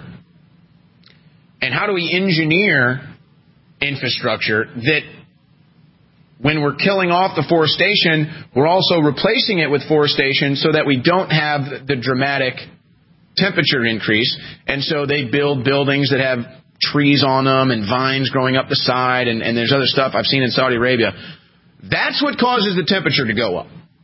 and how do we engineer infrastructure that when we're killing off the forestation, we're also replacing it with forestation so that we don't have the dramatic temperature increase. And so they build buildings that have trees on them and vines growing up the side, and, and there's other stuff I've seen in Saudi Arabia. That's what causes the temperature to go up.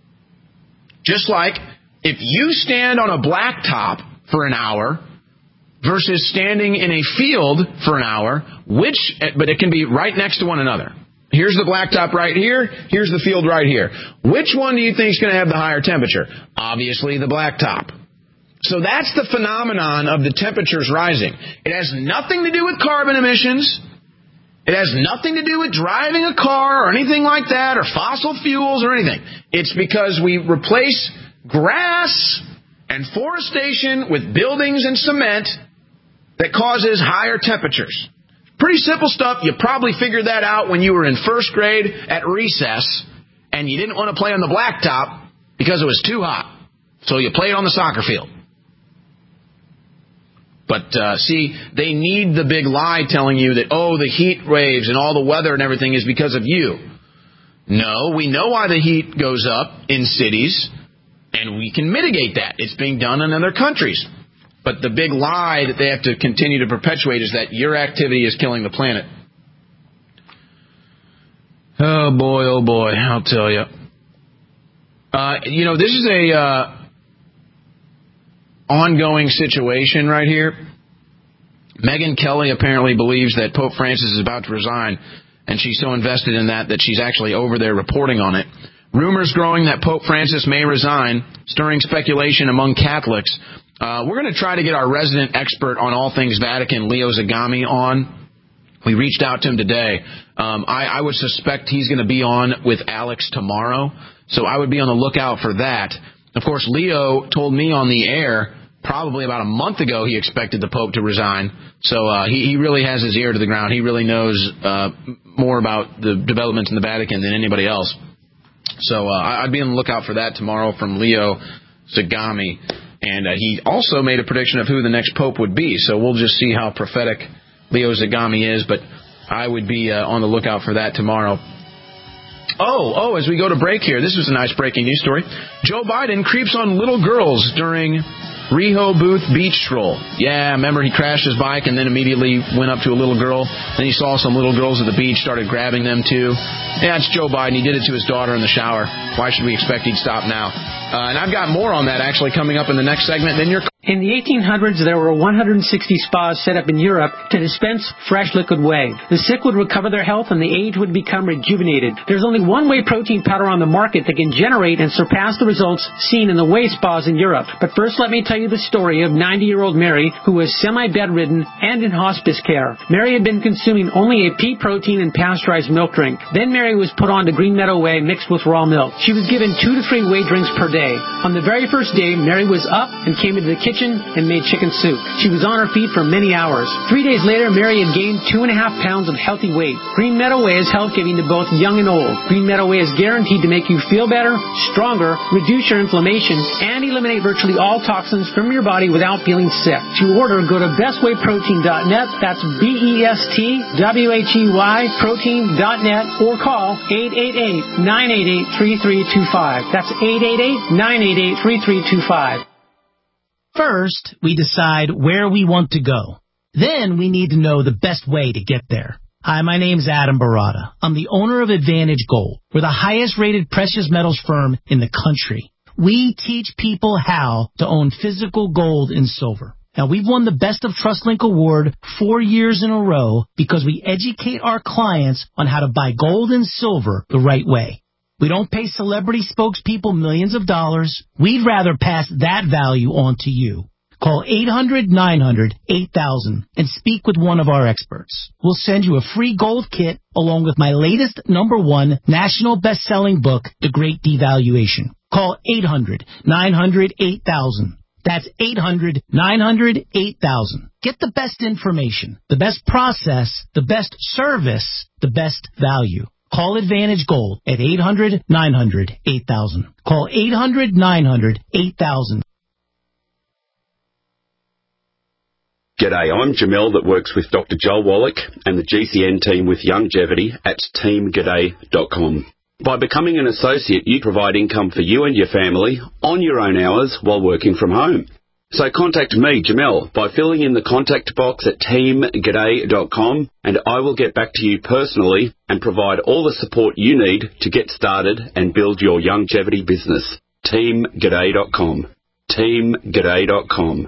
Just like if you stand on a blacktop for an hour versus standing in a field for an hour, which, but it can be right next to one another. Here's the blacktop right here. Here's the field right here. Which one do you think is going to have the higher temperature? Obviously, the blacktop. So that's the phenomenon of the temperatures rising. It has nothing to do with carbon emissions. It has nothing to do with driving a car or anything like that, or fossil fuels or anything. It's because we replace grass and forestation with buildings and cement that causes higher temperatures. Pretty simple stuff. You probably figured that out when you were in first grade at recess and you didn't want to play on the blacktop because it was too hot. So you played on the soccer field. But, uh, see, they need the big lie telling you that, oh, the heat waves and all the weather and everything is because of you. No, we know why the heat goes up in cities, and we can mitigate that. It's being done in other countries. But the big lie that they have to continue to perpetuate is that your activity is killing the planet. Oh, boy, oh, boy, I'll tell you. Uh, you know, this is a uh, ongoing situation right here. Megyn Kelly apparently believes that Pope Francis is about to resign, and she's so invested in that that she's actually over there reporting on it. Rumors growing that Pope Francis may resign, stirring speculation among Catholics. Uh, we're going to try to get our resident expert on all things Vatican, Leo Zagami, on. We reached out to him today. Um, I, I would suspect he's going to be on with Alex tomorrow, so I would be on the lookout for that. Of course, Leo told me on the air probably about a month ago he expected the Pope to resign. So uh, he, he really has his ear to the ground. He really knows uh, more about the developments in the Vatican than anybody else. So uh, I'd be on the lookout for that tomorrow from Leo Zagami. And uh, he also made a prediction of who the next Pope would be. So we'll just see how prophetic Leo Zagami is. But I would be uh, on the lookout for that tomorrow. Oh, oh, as we go to break here, this was a nice breaking news story. Joe Biden creeps on little girls during Rehoboth beach stroll. Yeah, remember he crashed his bike and then immediately went up to a little girl. Then he saw some little girls at the beach, started grabbing them too. Yeah, it's Joe Biden. He did it to his daughter in the shower. Why should we expect he'd stop now? Uh, and I've got more on that actually coming up in the next segment. Then you're... In the eighteen hundreds, there were one hundred sixty spas set up in Europe to dispense fresh liquid whey. The sick would recover their health and the aged would become rejuvenated. There's only one whey protein powder on the market that can generate and surpass the results seen in the whey spas in Europe. But first, let me tell you the story of ninety-year-old Mary, who was semi-bedridden and in hospice care. Mary had been consuming only a pea protein and pasteurized milk drink. Then Mary was put on to Green Meadow Whey mixed with raw milk. She was given two to three whey drinks per day. On the very first day, Mary was up and came into the kitchen and made chicken soup. She was on her feet for many hours. Three days later, Mary had gained two and a half pounds of healthy weight. Green Meadow Whey is health giving to both young and old. Green Meadow Whey is guaranteed to make you feel better, stronger, reduce your inflammation, and eliminate virtually all toxins from your body without feeling sick. To order, go to best way protein dot net. That's B E S T W H E Y protein dot net or call eight eight eight, nine eight eight, three three three two five. That's eight eight eight, nine eight eight, three three two five. First, we decide where we want to go. Then we need to know the best way to get there. Hi, my name's Adam Barada. I'm the owner of Advantage Gold. We're the highest-rated precious metals firm in the country. We teach people how to own physical gold and silver. Now, we've won the Best of TrustLink Award four years in a row because we educate our clients on how to buy gold and silver the right way. We don't pay celebrity spokespeople millions of dollars. We'd rather pass that value on to you. Call eight hundred, nine hundred, eight thousand and speak with one of our experts. We'll send you a free gold kit along with my latest number one national best-selling book, The Great Devaluation. Call eight hundred, nine hundred, eight thousand. That's eight hundred, nine hundred, eight thousand. Get the best information, the best process, the best service, the best value. Call Advantage Gold at eight hundred, nine hundred, eight thousand. Call eight hundred, nine hundred, eight thousand. G'day, I'm Jamel that works with Doctor Joel Wallach and the G C N team with Longevity at team g'day dot com. By becoming an associate, you provide income for you and your family on your own hours while working from home. So contact me, Jamel, by filling in the contact box at team g'day dot com and I will get back to you personally and provide all the support you need to get started and build your longevity business. team g'day dot com. team g'day dot com.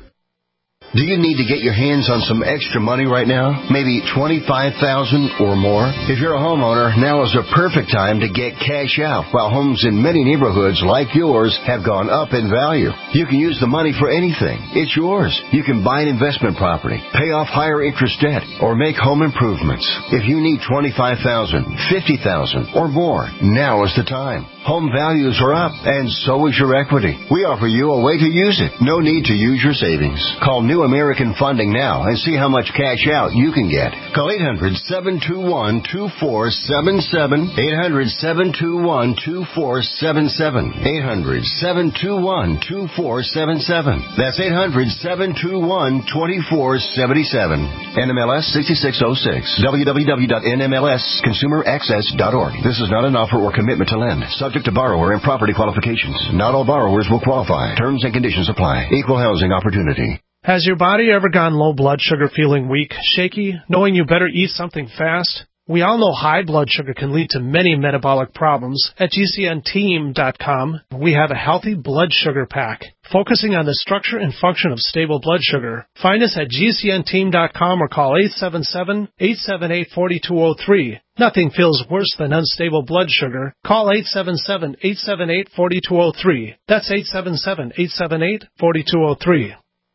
Do you need to get your hands on some extra money right now? Maybe twenty-five thousand dollars or more? If you're a homeowner, now is the perfect time to get cash out while homes in many neighborhoods like yours have gone up in value. You can use the money for anything. It's yours. You can buy an investment property, pay off higher interest debt, or make home improvements. If you need twenty-five thousand dollars, fifty thousand dollars or more, now is the time. Home values are up, and so is your equity. We offer you a way to use it. No need to use your savings. Call New American Funding now and see how much cash out you can get. Call eight hundred, seven two one, two four seven seven, eight hundred, seven two one, two four seven seven, eight hundred, seven two one, two four seven seven. That's eight hundred, seven two one, two four seven seven. N M L S sixty-six oh six. w w w dot n m l s consumer access dot org. This is not an offer or commitment to lend. Subject to borrower and property qualifications. Not all borrowers will qualify. Terms and conditions apply. Equal housing opportunity. Has your body ever gone low blood sugar, feeling weak, shaky, knowing you better eat something fast? We all know high blood sugar can lead to many metabolic problems. At G C N team dot com, we have a healthy blood sugar pack, focusing on the structure and function of stable blood sugar. Find us at G C N team dot com or call eight seven seven, eight seven eight, four two zero three. Nothing feels worse than unstable blood sugar. Call eight seven seven, eight seven eight, four two zero three. That's eight seven seven, eight seven eight, four two zero three.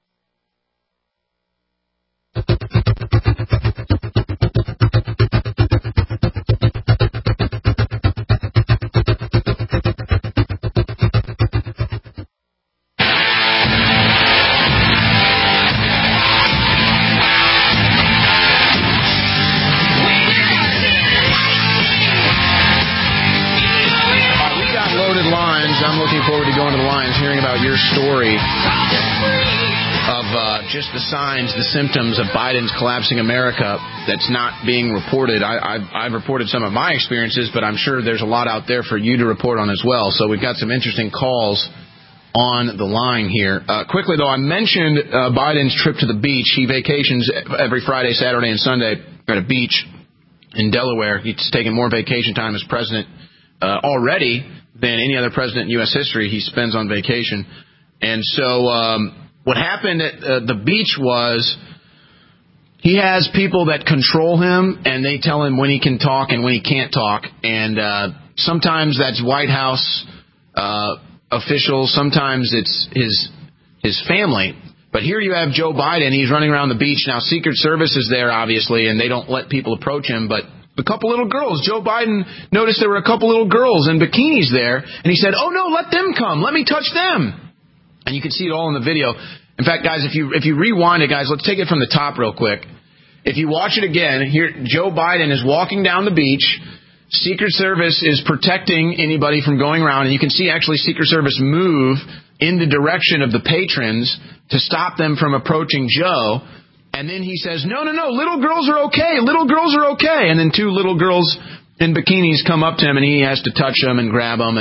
I'm looking forward to going to the lines, hearing about your story of uh, just the signs, the symptoms of Biden's collapsing America that's not being reported. I, I've, I've reported some of my experiences, but I'm sure there's a lot out there for you to report on as well. So we've got some interesting calls on the line here. Uh, quickly, though, I mentioned uh, Biden's trip to the beach. He vacations every Friday, Saturday, and Sunday at a beach in Delaware. He's taken more vacation time as president uh, already than any other president in U S history. He spends on vacation. And so um, what happened at uh, the beach was he has people that control him, and they tell him when he can talk and when he can't talk. And uh, sometimes that's White House uh, officials. Sometimes it's his his family. But here you have Joe Biden. He's running around the beach. Now, Secret Service is there, obviously, and they don't let people approach him. But a couple little girls. Joe Biden noticed there were a couple little girls in bikinis there, and he said, oh, no, let them come. Let me touch them. And you can see it all in the video. In fact, guys, if you if you rewind it, guys, let's take it from the top real quick. If you watch it again, here Joe Biden is walking down the beach. Secret Service is protecting anybody from going around, and you can see actually Secret Service move in the direction of the patrons to stop them from approaching Joe. And then he says, no, no, no, little girls are okay. Little girls are okay. And then two little girls in bikinis come up to him, and he has to touch them and grab them and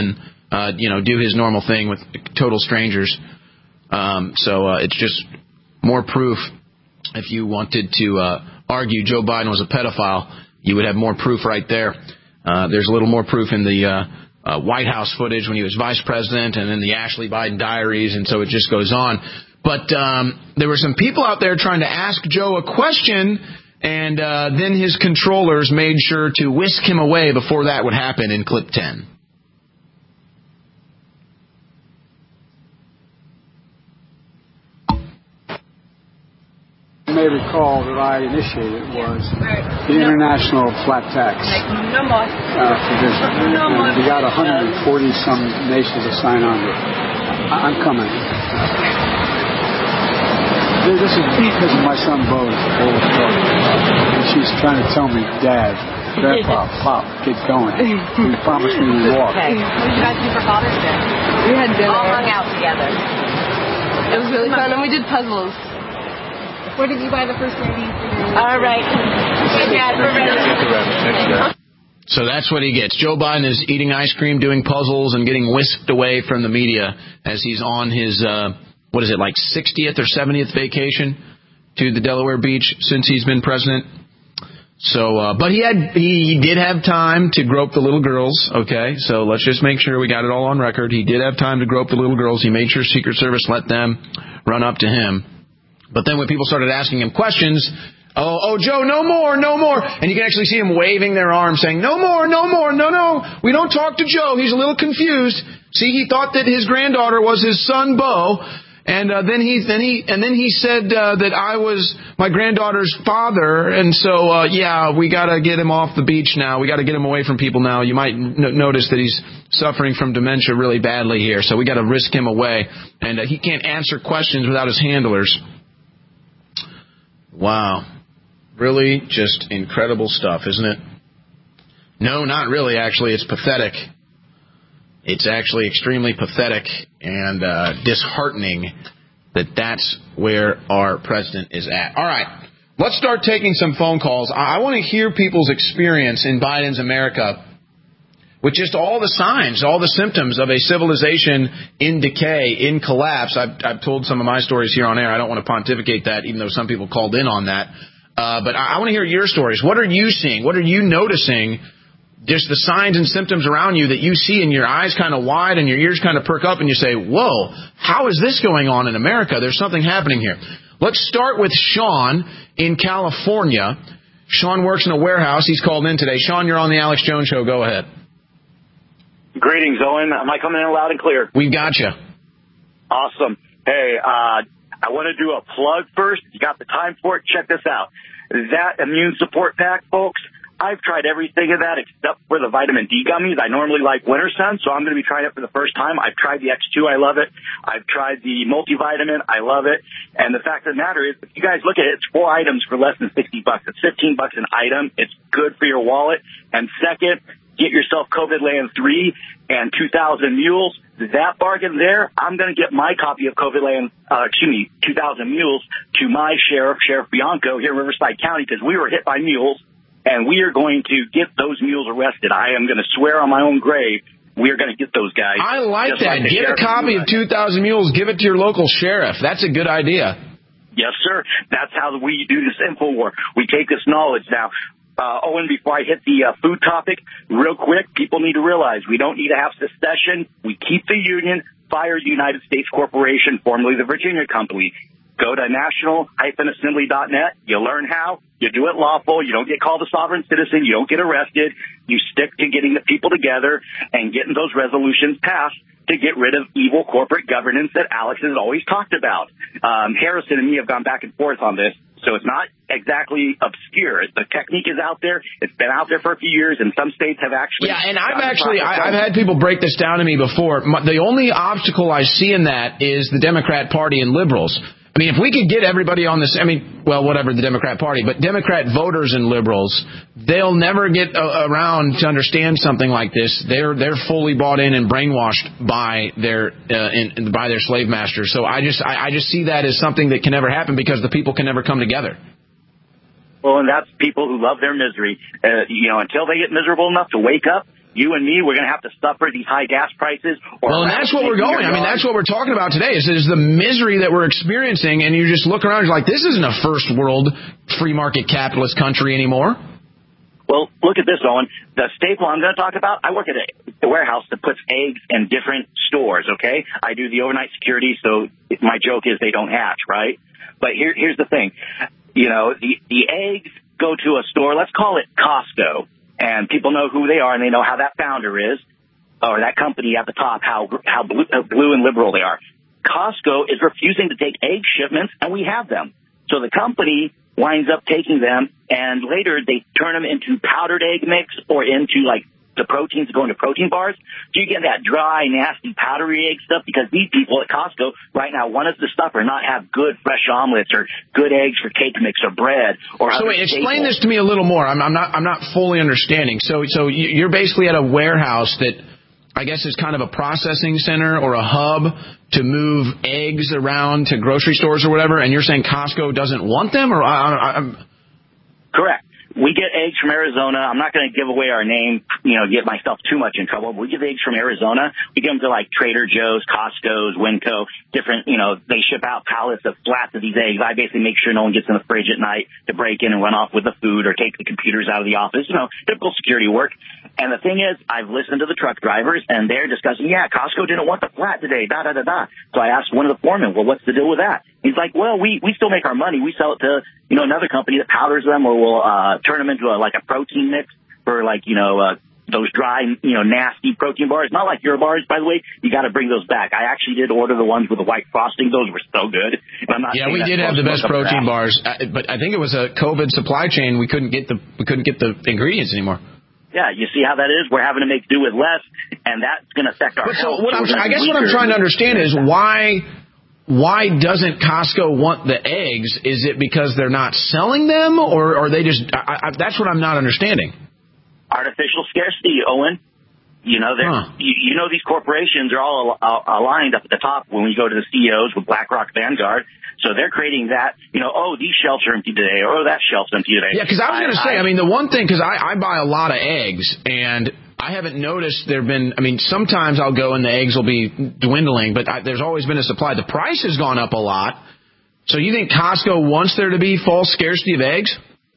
uh, you know, do his normal thing with total strangers. Um, so uh, it's just more proof. If you wanted to uh, argue Joe Biden was a pedophile, you would have more proof right there. Uh, there's a little more proof in the uh, uh, White House footage when he was vice president, and then the Ashley Biden diaries, and so it just goes on. But um, there were some people out there trying to ask Joe a question, and uh, then his controllers made sure to whisk him away before that would happen in clip ten. You may recall that I initiated was the international flat tax uh, provision. And we got one hundred forty some nations to sign on to it. I'm coming. This is because of my son Bo's oldest daughter. And she's trying to tell me, Dad, Grandpa, Pop, get going. You promised me to walk. Okay. What did you guys do for Father's Day? We had dinner. All hung out together. It was really fun, and we did puzzles. Where did you buy the first lady? All right. Yeah, we're ready. So that's what he gets. Joe Biden is eating ice cream, doing puzzles, and getting whisked away from the media as he's on his, uh, what is it, like sixtieth or seventieth vacation to the Delaware beach since he's been president. So, uh, but he had, he, he did have time to grope the little girls, okay? So let's just make sure we got it all on record. He did have time to grope the little girls. He made sure Secret Service let them run up to him. But then when people started asking him questions, oh, oh, Joe, no more, no more. And you can actually see him waving their arms saying, no more, no more, no, no. We don't talk to Joe. He's a little confused. See, he thought that his granddaughter was his son, Bo. And uh, then he then he and then he said uh, that I was my granddaughter's father, and so uh, yeah, we got to get him off the beach now. We got to get him away from people now. You might n- notice that he's suffering from dementia really badly here, so we got to whisk him away. And uh, he can't answer questions without his handlers. Wow, really, just incredible stuff, isn't it? No, not really. Actually, it's pathetic. It's actually extremely pathetic and uh, disheartening that that's where our president is at. All right, let's start taking some phone calls. I, I want to hear people's experience in Biden's America with just all the signs, all the symptoms of a civilization in decay, in collapse. I've, I've told some of my stories here on air. I don't want to pontificate that, even though some people called in on that. Uh, but I, I want to hear your stories. What are you seeing? What are you noticing? Just the signs and symptoms around you that you see, and your eyes kind of wide and your ears kind of perk up and you say, whoa, how is this going on in America? There's something happening here. Let's start with Sean in California. Sean works in a warehouse. He's called in today. Sean, you're on the Alex Jones Show. Go ahead. Greetings, Owen. Am I coming in loud and clear? We've got you. Awesome. Hey, uh, I want to do a plug first. You got the time for it? Check this out. That immune support pack, folks, I've tried everything of that except for the vitamin D gummies. I normally like Winter Sun, so I'm going to be trying it for the first time. I've tried the X two. I love it. I've tried the multivitamin. I love it. And the fact of the matter is, if you guys look at it, it's four items for less than sixty bucks. It's fifteen bucks an item. It's good for your wallet. And second, get yourself COVID Land three and two thousand Mules. That bargain there, I'm going to get my copy of COVID Land, uh, excuse me, two thousand Mules to my sheriff, Sheriff Bianco here in Riverside County, because we were hit by mules. And we are going to get those mules arrested. I am going to swear on my own grave we are going to get those guys. I like Just that. Like get a copy of two thousand Mules. Give it to your local sheriff. That's a good idea. Yes, sir. That's how we do this info war. We take this knowledge. Now, uh, Owen, before I hit the uh, food topic, real quick, people need to realize we don't need to have secession. We keep the Union, fire the United States Corporation, formerly the Virginia Company. Go to national dash assembly dot net. You learn how. You do it lawful. You don't get called a sovereign citizen. You don't get arrested. You stick to getting the people together and getting those resolutions passed to get rid of evil corporate governance that Alex has always talked about. Um, Harrison and me have gone back and forth on this, so it's not exactly obscure. The technique is out there. It's been out there for a few years, and some states have actually... Yeah, and I've actually, I, I've had people break this down to me before. My, the only obstacle I see in that is the Democrat Party and liberals. I mean, if we could get everybody on this, I mean, well, whatever, the Democrat Party, but Democrat voters and liberals, they'll never get uh, around to understand something like this. They're they're fully bought in and brainwashed by their uh, in, by their slave masters. So I just I, I just see that as something that can never happen because the people can never come together. Well, and that's people who love their misery. Uh, you know, until they get miserable enough to wake up You and me, we're going to have to suffer these high gas prices. Or well, and that's what we're going. I mean, that's what we're talking about today is, is the misery that we're experiencing, and you just look around, you're like, this isn't a first world free market capitalist country anymore. Well, look at this, Owen. The staple I'm going to talk about, I work at a, a warehouse that puts eggs in different stores, okay? I do the overnight security, so my joke is they don't hatch, right? But here, here's the thing. You know, the, the eggs go to a store, let's call it Costco, and people know who they are and they know how that founder is, or that company at the top, how, how blue, how blue and liberal they are. Costco is refusing to take egg shipments, and we have them. So the company winds up taking them, and later they turn them into powdered egg mix or into, like, the proteins that go into protein bars. So you get that dry, nasty, powdery egg stuff because these people at Costco right now want us to stuff or not have good fresh omelets or good eggs for cake mix or bread. Or so wait, explain this to me a little more. I'm, I'm not I'm not fully understanding. So so you're basically at a warehouse that I guess is kind of a processing center or a hub to move eggs around to grocery stores or whatever, and you're saying Costco doesn't want them? Or I, I, I'm... Correct. We get eggs from Arizona. I'm not going to give away our name, you know, get myself too much in trouble. But we get eggs from Arizona. We give them to, like, Trader Joe's, Costco's, Winco, different, you know, they ship out pallets of flats of these eggs. I basically make sure no one gets in the fridge at night to break in and run off with the food or take the computers out of the office, you know, typical security work. And the thing is, I've listened to the truck drivers, and they're discussing, yeah, Costco didn't want the flat today, da-da-da-da. So I asked one of the foremen, well, what's the deal with that? He's like, well, we, we still make our money. We sell it to, you know, another company that powders them or will uh, turn them into, a, like, a protein mix for, like, you know, uh, those dry, you know, nasty protein bars. Not like your bars, by the way. You got to bring those back. I actually did order the ones with the white frosting. Those were so good. And I'm not yeah, we did have the best protein bars, but I think it was a COVID supply chain. We couldn't get the we couldn't get the ingredients anymore. Yeah, you see how that is? We're having to make do with less, and that's going to affect our but health. So what I'm, I guess what I'm trying to understand is why why doesn't Costco want the eggs? Is it because they're not selling them, or are they just I, I, that's what I'm not understanding. Artificial scarcity, Owen. You know, huh. you, you know these corporations are all al- aligned up at the top when we go to the C E Os with BlackRock, Vanguard. So they're creating that, you know, oh, these shelves are empty today, or oh, that shelf's empty today. Yeah, because I was going to say, I mean, the one thing, because I, I buy a lot of eggs, and I haven't noticed there have been, I mean, sometimes I'll go and the eggs will be dwindling, but I, there's always been a supply. The price has gone up a lot. So you think Costco wants there to be false scarcity of eggs?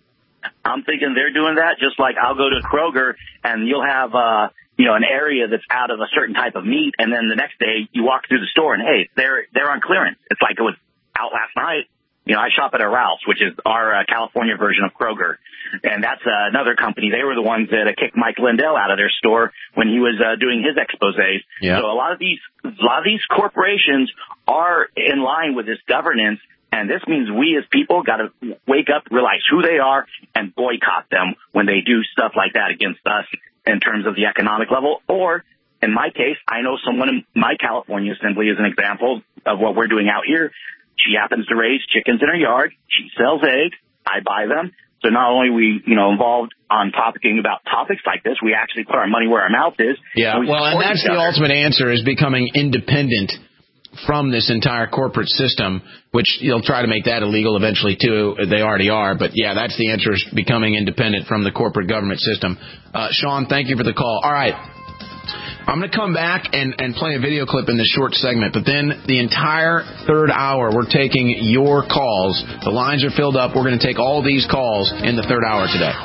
I'm thinking they're doing that, just like I'll go to Kroger, and you'll have, uh, you know, an area that's out of a certain type of meat, and then the next day you walk through the store, and, hey, they're they're on clearance. It's like it was out last night. You know, I shop at a Ralph's, which is our uh, California version of Kroger, and that's uh, another company. They were the ones that uh, kicked Mike Lindell out of their store when he was uh, doing his exposés. Yeah. So a lot of these, a lot of these corporations are in line with this governance, and this means we as people got to wake up, realize who they are, and boycott them when they do stuff like that against us in terms of the economic level. Or, in my case, I know someone in my California assembly is an example of what we're doing out here. She happens to raise chickens in her yard. She sells eggs. I buy them. So not only are we, you know, involved on topicing about topics like this, we actually put our money where our mouth is. Yeah, and well, and that's the ultimate answer, is becoming independent from this entire corporate system, which you'll try to make that illegal eventually, too. They already are. But, yeah, that's the answer, is becoming independent from the corporate government system. Uh, Sean, thank you for the call. All right. I'm going to come back and, and play a video clip in this short segment, but then the entire third hour, we're taking your calls. The lines are filled up. We're going to take all these calls in the third hour today.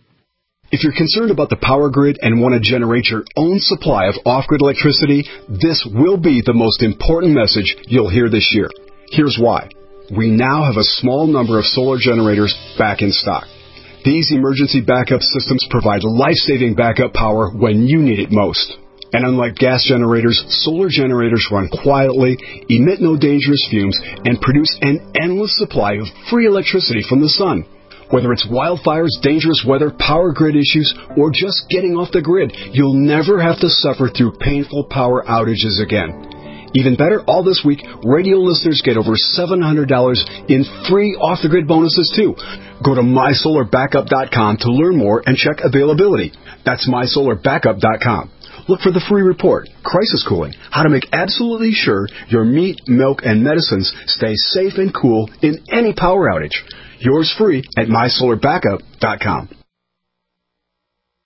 If you're concerned about the power grid and want to generate your own supply of off-grid electricity, this will be the most important message you'll hear this year. Here's why. We now have a small number of solar generators back in stock. These emergency backup systems provide life-saving backup power when you need it most. And unlike gas generators, solar generators run quietly, emit no dangerous fumes, and produce an endless supply of free electricity from the sun. Whether it's wildfires, dangerous weather, power grid issues, or just getting off the grid, you'll never have to suffer through painful power outages again. Even better, all this week, radio listeners get over seven hundred dollars in free off-the-grid bonuses, too. Go to my solar backup dot com to learn more and check availability. That's my solar backup dot com. Look for the free report, Crisis Cooling, how to make absolutely sure your meat, milk, and medicines stay safe and cool in any power outage. Yours free at my solar backup dot com.